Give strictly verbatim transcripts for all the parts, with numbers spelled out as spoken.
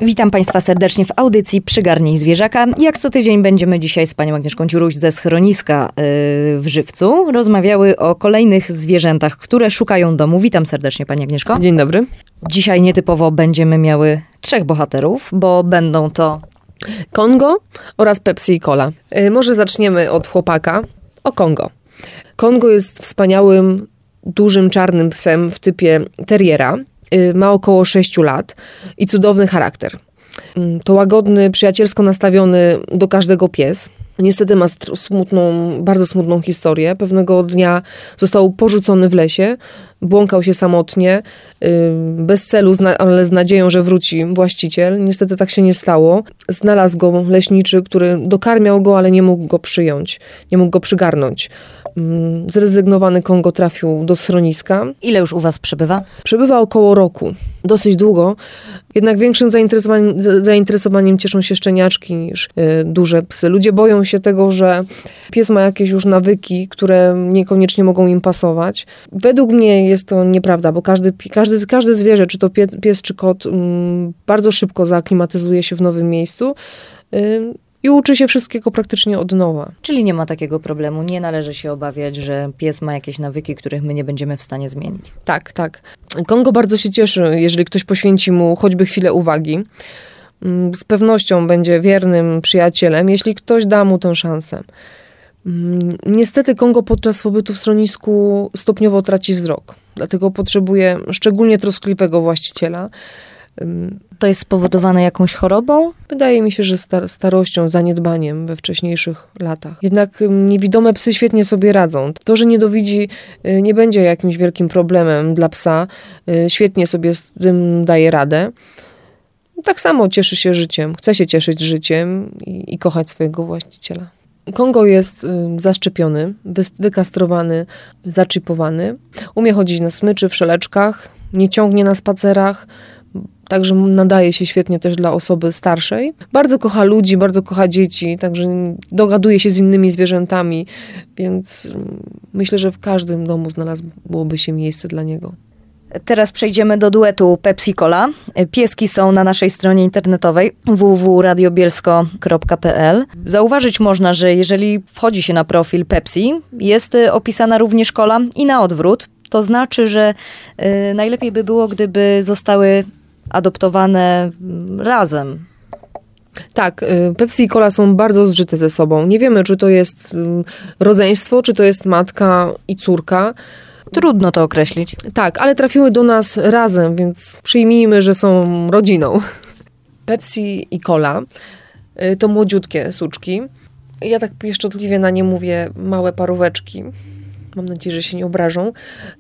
Witam Państwa serdecznie w audycji Przygarnij Zwierzaka. Jak co tydzień będziemy dzisiaj z panią Agnieszką Ciuruś ze schroniska yy, w Żywcu rozmawiały o kolejnych zwierzętach, które szukają domu. Witam serdecznie pani Agnieszko. Dzień dobry. Dzisiaj nietypowo będziemy miały trzech bohaterów, bo będą to Kongo oraz Pepsi i Cola. Yy, może zaczniemy od chłopaka. O Kongo. Kongo jest wspaniałym, dużym, czarnym psem w typie terriera. Ma około sześciu lat i cudowny charakter. To łagodny, przyjacielsko nastawiony do każdego pies. Niestety ma smutną, bardzo smutną historię. Pewnego dnia został porzucony w lesie, błąkał się samotnie, bez celu, ale z nadzieją, że wróci właściciel. Niestety tak się nie stało. Znalazł go leśniczy, który dokarmiał go, ale nie mógł go przyjąć, nie mógł go przygarnąć. Zrezygnowany Kongo trafił do schroniska. Ile już u was przebywa? Przebywa około roku. Dosyć długo. Jednak większym zainteresowaniem, zainteresowaniem cieszą się szczeniaczki niż y, duże psy. Ludzie boją się tego, że pies ma jakieś już nawyki, które niekoniecznie mogą im pasować. Według mnie jest to nieprawda, bo każdy, każdy, każde zwierzę, czy to pie, pies, czy kot, mm, bardzo szybko zaaklimatyzuje się w nowym miejscu. Y, I uczy się wszystkiego praktycznie od nowa. Czyli nie ma takiego problemu, nie należy się obawiać, że pies ma jakieś nawyki, których my nie będziemy w stanie zmienić. Tak, tak. Kongo bardzo się cieszy, jeżeli ktoś poświęci mu choćby chwilę uwagi. Z pewnością będzie wiernym przyjacielem, jeśli ktoś da mu tę szansę. Niestety Kongo podczas pobytu w schronisku stopniowo traci wzrok. Dlatego potrzebuje szczególnie troskliwego właściciela. To jest spowodowane jakąś chorobą? Wydaje mi się, że star- starością, zaniedbaniem we wcześniejszych latach. Jednak niewidome psy świetnie sobie radzą. To, że niedowidzi nie będzie jakimś wielkim problemem dla psa. Świetnie sobie z tym daje radę. Tak samo cieszy się życiem. Chce się cieszyć życiem i, i kochać swojego właściciela. Kongo jest zaszczepiony, wy- wykastrowany, zaczipowany. Umie chodzić na smyczy, w szeleczkach. Nie ciągnie na spacerach. Także nadaje się świetnie też dla osoby starszej. Bardzo kocha ludzi, bardzo kocha dzieci, także dogaduje się z innymi zwierzętami, więc myślę, że w każdym domu znalazłoby się miejsce dla niego. Teraz przejdziemy do duetu Pepsi Cola. Pieski są na naszej stronie internetowej w w w kropka radio bielsko kropka p l. Zauważyć można, że jeżeli wchodzi się na profil Pepsi, jest opisana również Cola i na odwrót. To znaczy, że y, najlepiej by było, gdyby zostały adoptowane razem. Tak, Pepsi i Cola są bardzo zżyte ze sobą. Nie wiemy, czy to jest rodzeństwo, czy to jest matka i córka. Trudno to określić. Tak, ale trafiły do nas razem, więc przyjmijmy, że są rodziną. Pepsi i Cola to młodziutkie suczki. Ja tak pieszczotliwie na nie mówię małe paróweczki. Mam nadzieję, że się nie obrażą.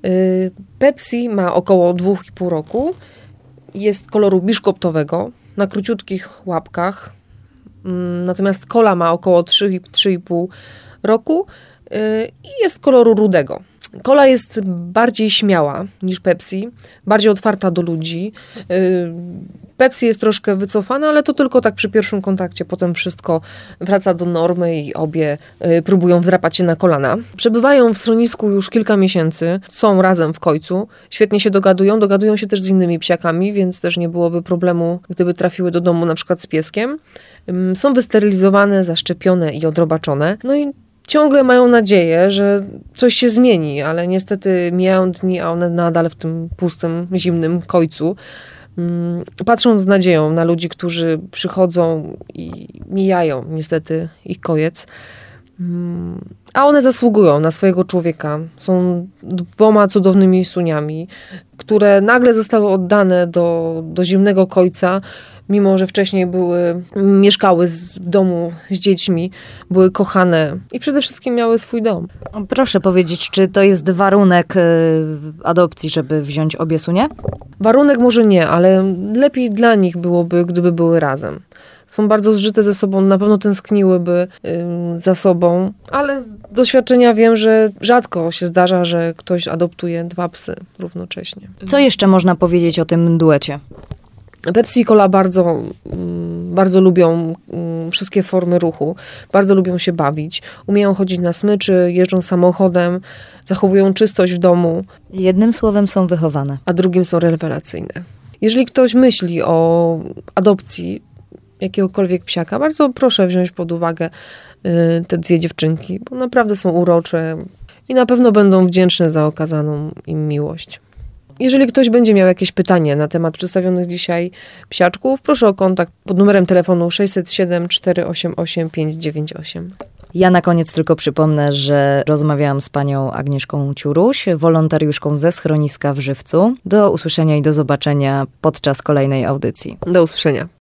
Pepsi ma około dwóch i pół roku. Jest koloru biszkoptowego, na króciutkich łapkach. Natomiast Cola ma około trzy i pół roku i jest koloru rudego. Cola jest bardziej śmiała niż Pepsi, bardziej otwarta do ludzi. Pepsi jest troszkę wycofana, ale to tylko tak przy pierwszym kontakcie. Potem wszystko wraca do normy i obie próbują wdrapać się na kolana. Przebywają w schronisku już kilka miesięcy, są razem w końcu, świetnie się dogadują, dogadują się też z innymi psiakami, więc też nie byłoby problemu, gdyby trafiły do domu na przykład z pieskiem. Są wysterylizowane, zaszczepione i odrobaczone. No i ciągle mają nadzieję, że coś się zmieni, ale niestety mijają dni, a one nadal w tym pustym, zimnym końcu. Patrzą z nadzieją na ludzi, którzy przychodzą i mijają niestety ich kojec. A one zasługują na swojego człowieka. Są dwoma cudownymi suniami, które nagle zostały oddane do, do zimnego kojca, mimo że wcześniej były, mieszkały w domu z dziećmi, były kochane i przede wszystkim miały swój dom. Proszę powiedzieć, czy to jest warunek adopcji, żeby wziąć obie sunie? Warunek może nie, ale lepiej dla nich byłoby, gdyby były razem. Są bardzo zżyte ze sobą, na pewno tęskniłyby y, za sobą, ale z doświadczenia wiem, że rzadko się zdarza, że ktoś adoptuje dwa psy równocześnie. Co jeszcze można powiedzieć o tym duecie? Pepsi i Cola bardzo, bardzo lubią wszystkie formy ruchu, bardzo lubią się bawić, umieją chodzić na smyczy, jeżdżą samochodem, zachowują czystość w domu. Jednym słowem są wychowane. A drugim są rewelacyjne. Jeżeli ktoś myśli o adopcji jakiegokolwiek psiaka, bardzo proszę wziąć pod uwagę y, te dwie dziewczynki, bo naprawdę są urocze i na pewno będą wdzięczne za okazaną im miłość. Jeżeli ktoś będzie miał jakieś pytanie na temat przedstawionych dzisiaj psiaczków, proszę o kontakt pod numerem telefonu sześćset siedem, czterysta osiemdziesiąt osiem, pięćset dziewięćdziesiąt osiem. Ja na koniec tylko przypomnę, że rozmawiałam z panią Agnieszką Ciuruś, wolontariuszką ze schroniska w Żywcu. Do usłyszenia i do zobaczenia podczas kolejnej audycji. Do usłyszenia.